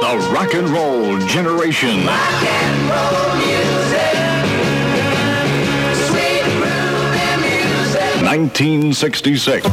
The Rock and Roll Generation. Rock and roll music. Sweet groovy music. 1966.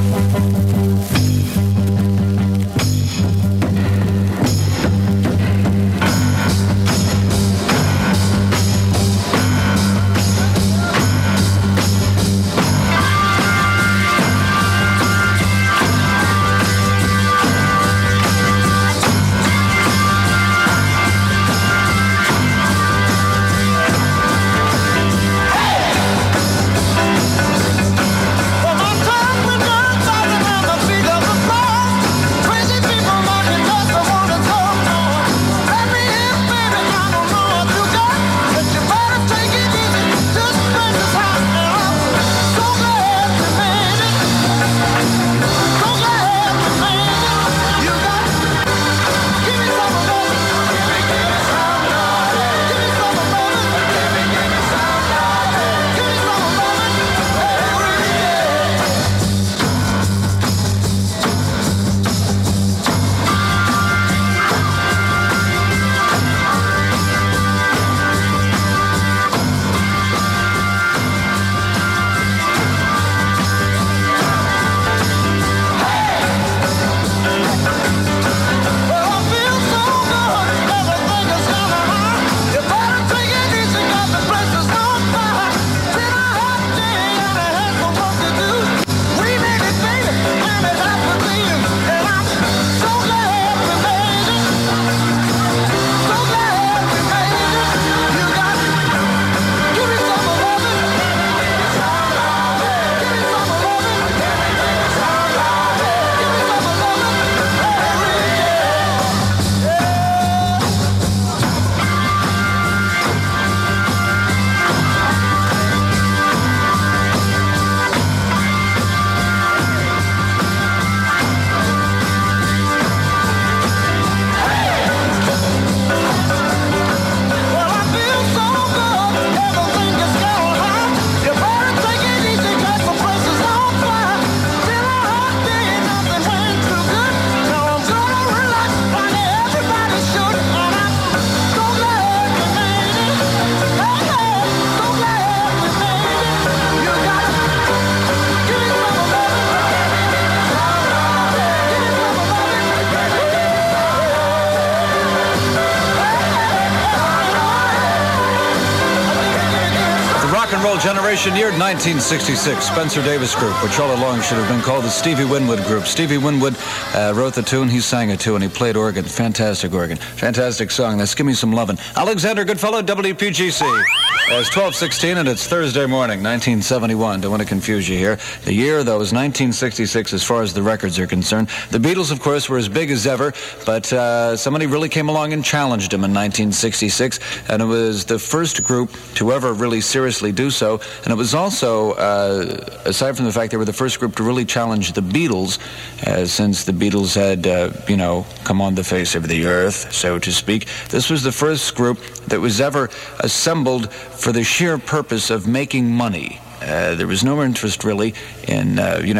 Generation, year 1966, Spencer Davis Group, which all along should have been called the Stevie Winwood Group. Stevie Winwood wrote the tune, he sang it too, and he played organ. Fantastic organ. Fantastic song. That's Give Me Some Lovin'. Alexander Goodfellow, WPGC. It's 12:16 and it's Thursday morning, 1971. Don't want to confuse you here. The year, though, is 1966 as far as the records are concerned. The Beatles, of course, were as big as ever, but somebody really came along and challenged them in 1966, and it was the first group to ever really seriously do so. And it was also, aside from the fact they were the first group to really challenge the Beatles, since the Beatles had, come on the face of the earth, so to speak, this was the first group that was ever assembled for the sheer purpose of making money. There was no interest really in,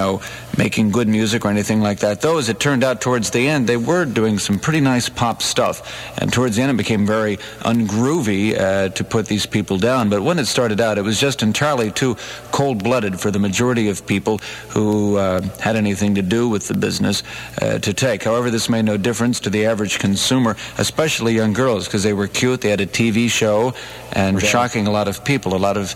making good music or anything like that. Though, as it turned out towards the end, they were doing some pretty nice pop stuff. And towards the end, it became very ungroovy to put these people down. But when it started out, it was just entirely too cold-blooded for the majority of people who had anything to do with the business to take. However, this made no difference to the average consumer, especially young girls, because they were cute, they had a TV show, and were shocking a lot of people. A lot of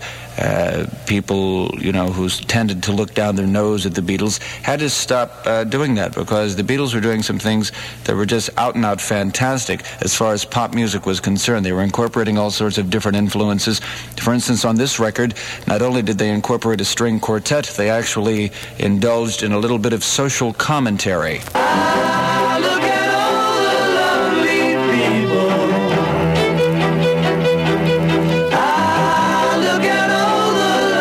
people, who tended to look down their nose at the Beatles, had to stop doing that, because the Beatles were doing some things that were just out-and-out fantastic as far as pop music was concerned. They were incorporating all sorts of different influences. For instance, on this record, not only did they incorporate a string quartet, they actually indulged in a little bit of social commentary. Look at all the lovely people. Look at all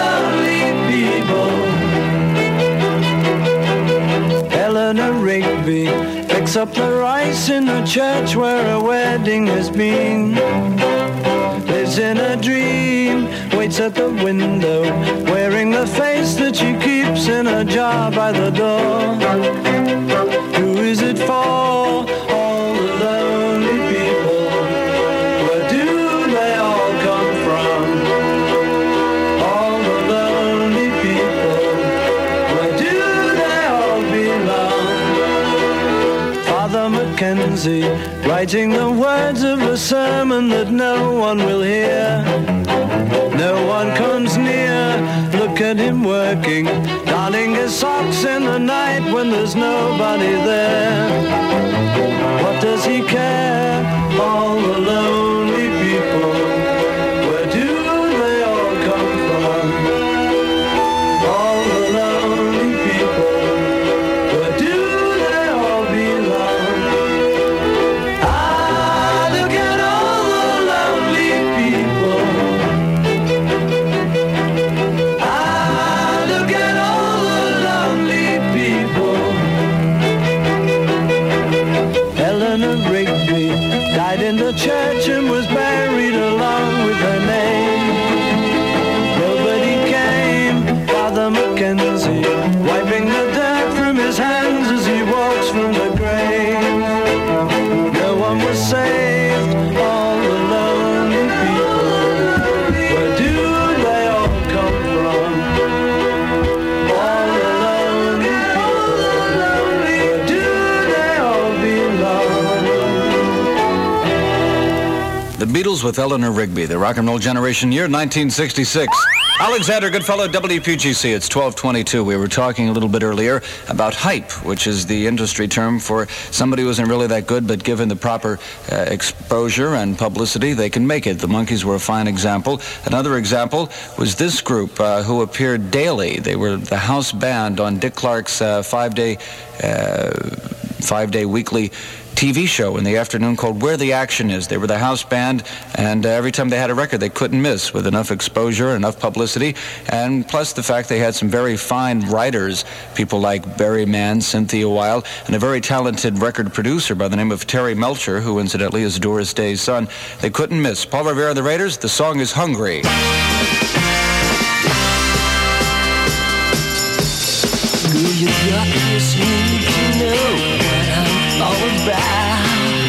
the lovely people. Eleanor Rigby picks up the rice in the church where a wedding has been. Lives in a dream, waits at the window, wearing the face that she keeps in a jar by the door. Who is it for? All the lonely people. Father Mackenzie, writing the words of a sermon that no one will hear. No one comes near, look at him working, darning his socks in the night when there's nobody there. What does he care? All the lonely people, where do they all come from? All the lonely people, where do they all belong? Ah, look at all the lonely people. Ah, look at all the lonely people. Eleanor Rigby died in the church and was buried along with her name. Nobody came, Father Mackenzie, wiping the dirt from his hands as he walks from the grave. No one was saved, all the lonely people. Where do they all come from? All the lonely people. Where do they all belong? The Beatles with Eleanor Rigby, the rock and roll generation, year 1966. Alexander Goodfellow, WPGC, it's 12:22. We were talking a little bit earlier about hype, which is the industry term for somebody who isn't really that good, but given the proper exposure and publicity, they can make it. The Monkees were a fine example. Another example was this group who appeared daily. They were the house band on Dick Clark's five-day weekly TV show in the afternoon called Where the Action Is. They were the house band, and every time they had a record, they couldn't miss, with enough exposure, enough publicity, and plus the fact they had some very fine writers, people like Barry Mann, Cynthia Wilde, and a very talented record producer by the name of Terry Melcher, who incidentally is Doris Day's son. They couldn't miss. Paul Revere and the Raiders, the song is Hungry. Girl, you got this need to know what I'm all about.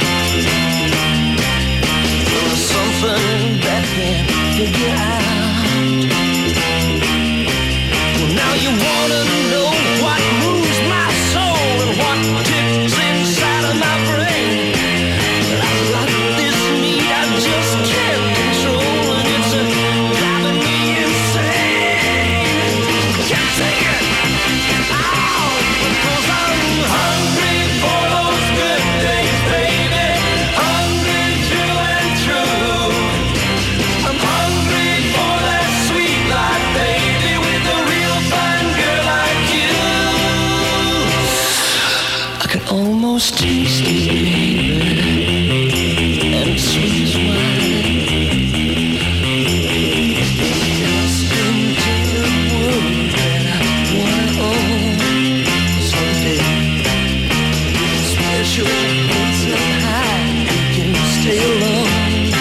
There's something that can't figure out. Well, now you wanna know what moves my soul and what ticks inside of my brain. I got this need I just can't control, and it's driving me insane. Can't take it. Because I'm hungry for those good days, baby. Hungry true and true. I'm hungry for that sweet life, baby, with a real fine girl like you. I can almost taste it, baby, and it's sweet as wine. Just into the world that I wanna own. Special things up high, you can stay alone.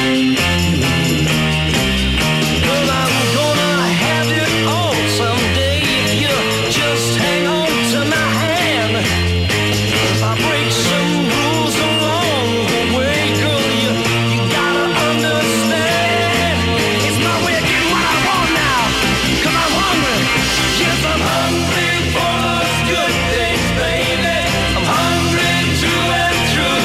Girl, I'm gonna have it all someday if you just hang on to my hand. If I break some rules along the way, girl, you gotta understand. It's my way of getting what I want now, 'cause I'm hungry. Yes, I'm hungry for those good things, baby. I'm hungry true and true.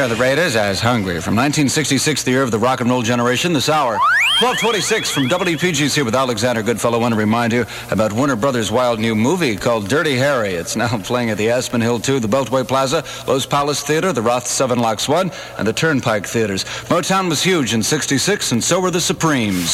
are the Raiders as Hungry. From 1966, the year of the rock and roll generation, this hour. 1226 from WPGC with Alexander Goodfellow. I want to remind you about Warner Brothers' wild new movie called Dirty Harry. It's now playing at the Aspen Hill 2, the Beltway Plaza, Los Palace Theater, the Roth 7 Locks 1, and the Turnpike Theaters. Motown was huge in 66, and so were the Supremes.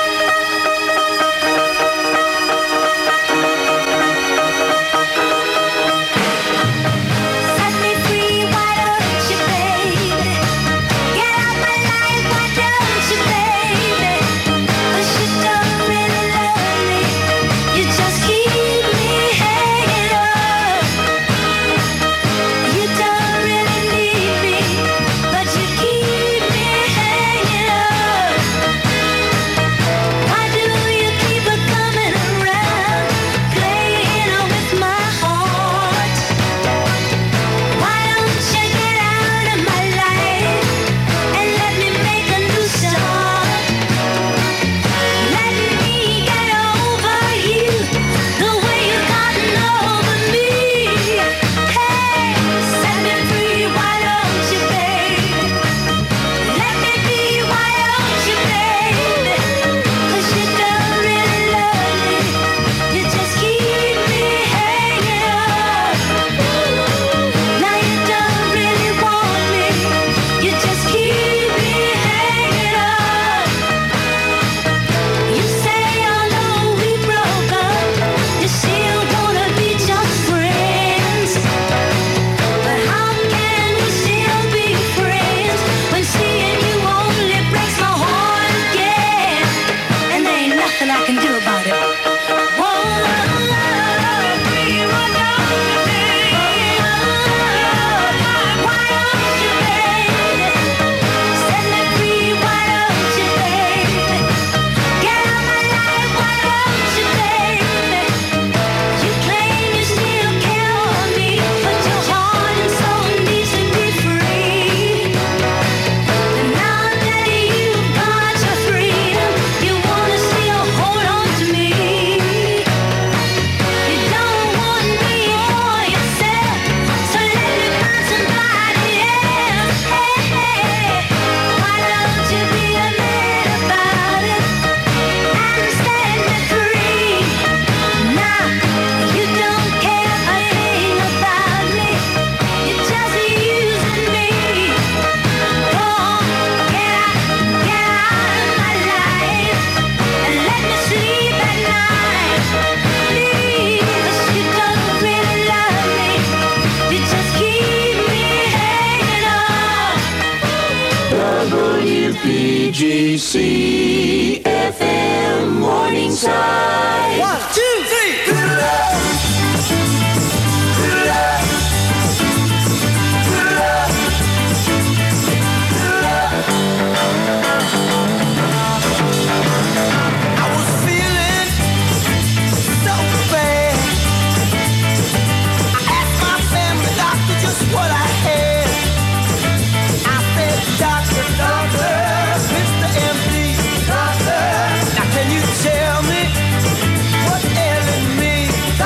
WPGC FM Morningside. 1, 2, 3. Good love. Good love. Good love. Good love. I was feeling so bad. I asked my family doctor just what I had. I said, doctor, Mr. MD, doctor, now can you tell me what's ailing me?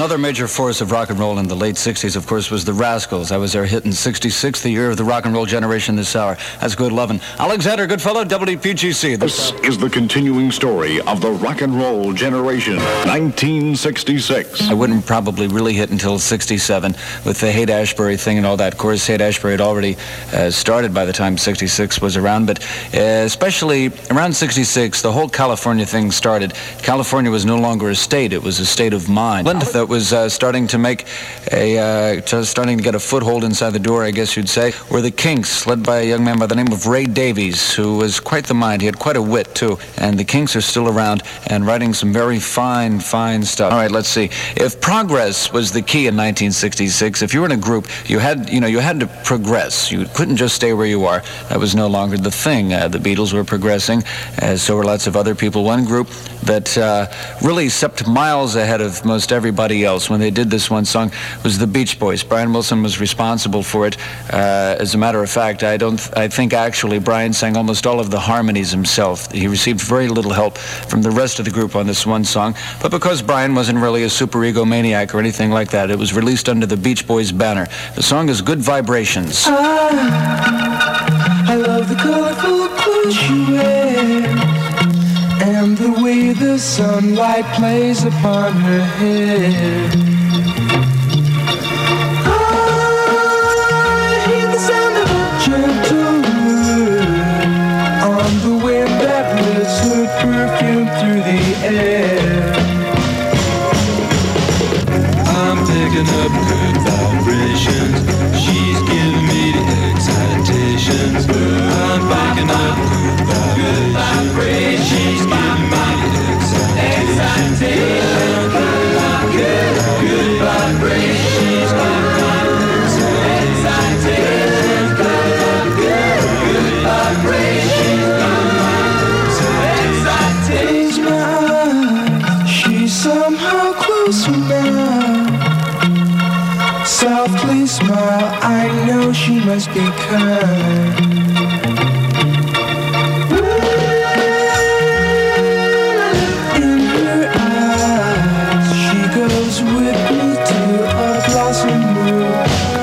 other major force of rock and roll in the late 60s, of course, was the Rascals. That was their hit in 66, the year of the rock and roll generation this hour. That's Good Lovin'. Alexander Goodfellow, WPGC. This is the continuing story of the rock and roll generation, 1966. I wouldn't probably really hit until 67 with the Haight-Ashbury thing and all that. Of course, Haight-Ashbury had already started by the time 66 was around, but especially around 66, the whole California thing started. California was no longer a state, it was a state of mind. That was starting to make starting to get a foothold inside the door, I guess you'd say, were the Kinks, led by a young man by the name of Ray Davies, who was quite the mind. He had quite a wit, too. And the Kinks are still around and writing some very fine stuff. All right, let's see. If progress was the key in 1966, if you were in a group, you had to progress. You couldn't just stay where you are. That was no longer the thing. The Beatles were progressing, so were lots of other people. One group that really stepped miles ahead of most everybody else when they did this one song was the Beach Boys. Brian Wilson was responsible for it. As a matter of fact, I think actually Brian sang almost all of the harmonies himself. He received very little help from the rest of the group on this one song, but because Brian wasn't really a super egomaniac or anything like that, it was released under the Beach Boys banner. The song is Good Vibrations. I love the colorful clothes she wears and the way the sunlight plays upon her hair. I hear the sound of a gentle word on the wind that lifts her perfume through the air. I'm picking up good vibrations. She's giving me the excitations. I'm picking up good vibrations. She's giving me the excitations. Good vibrations. She's giving me the excitations. Good vibrations. Close my eyes. She's somehow closer now. Softly smile, I know she must be kind. In her eyes, she goes with me to a blossom room.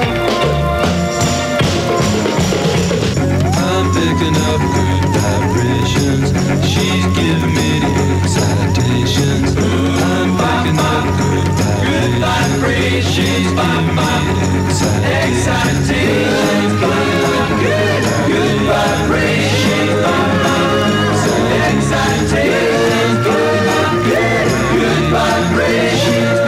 I'm picking up good vibrations. She's giving me the excitations. I'm picking up good vibrations. She's giving me excitations. Good vibrations. Excitations. Good vibrations.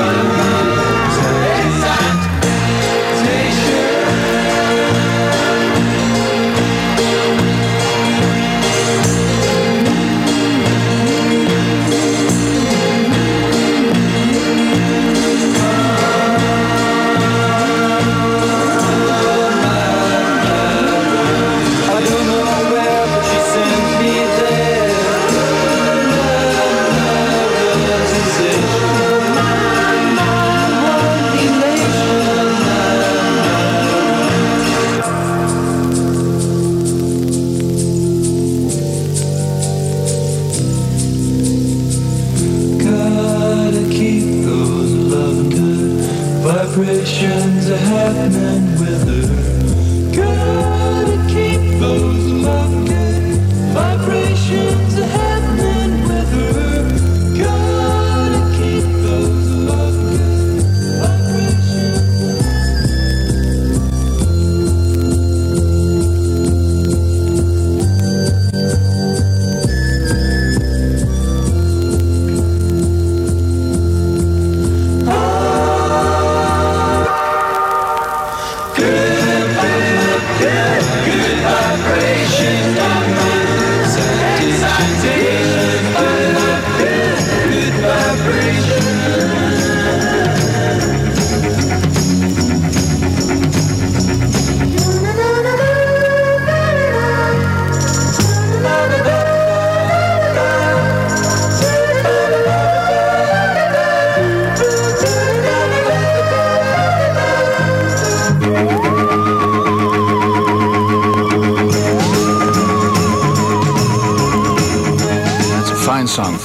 Vibrations are happening with her. Gotta keep those love good. Vibrations are happening with her. Gotta keep those love good. Vibrations.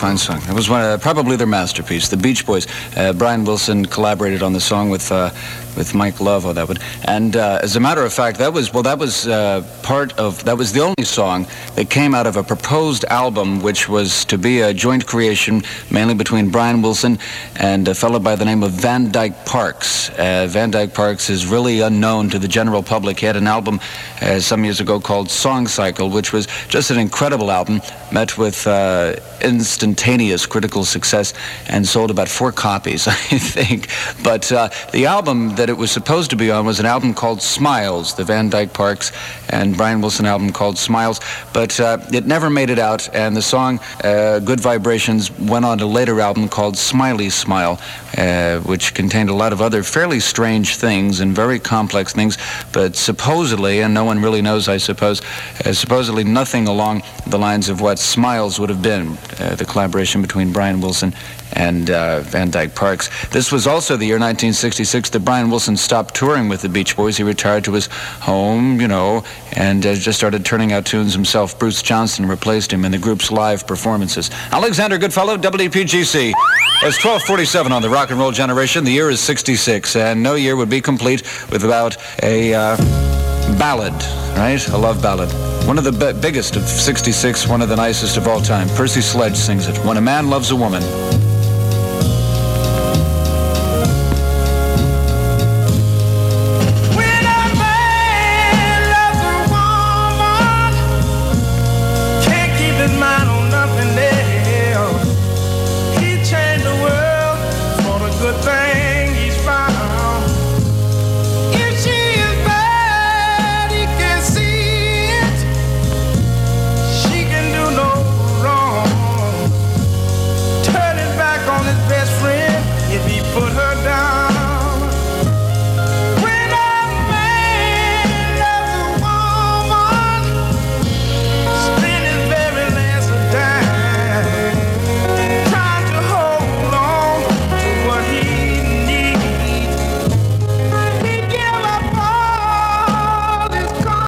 fine song. It was probably their masterpiece, the Beach Boys. Brian Wilson collaborated on the song with Mike Love. Oh, that would. And as a matter of fact, that was the only song that came out of a proposed album, which was to be a joint creation, mainly between Brian Wilson and a fellow by the name of Van Dyke Parks. Van Dyke Parks is really unknown to the general public. He had an album some years ago called Song Cycle, which was just an incredible album, met with instantaneous critical success and sold about 4 copies, I think. But the album that it was supposed to be on was an album called Smiles, the Van Dyke Parks and Brian Wilson album called Smiles, but it never made it out, and the song Good Vibrations went on to a later album called Smiley Smile, which contained a lot of other fairly strange things and very complex things, but supposedly, and no one really knows, I suppose, supposedly nothing along the lines of what Smiles would have been, the collaboration between Brian Wilson and Van Dyke Parks. This was also the year 1966 that Brian Wilson stopped touring with the Beach Boys. He retired to his home, and just started turning out tunes himself. Bruce Johnston replaced him in the group's live performances. Alexander Goodfellow, WPGC. It's 12:47 on the Rock and Roll Generation. The year is 66, and no year would be complete without a ballad, right? A love ballad. One of the biggest of 66, one of the nicest of all time. Percy Sledge sings it, When a Man Loves a Woman.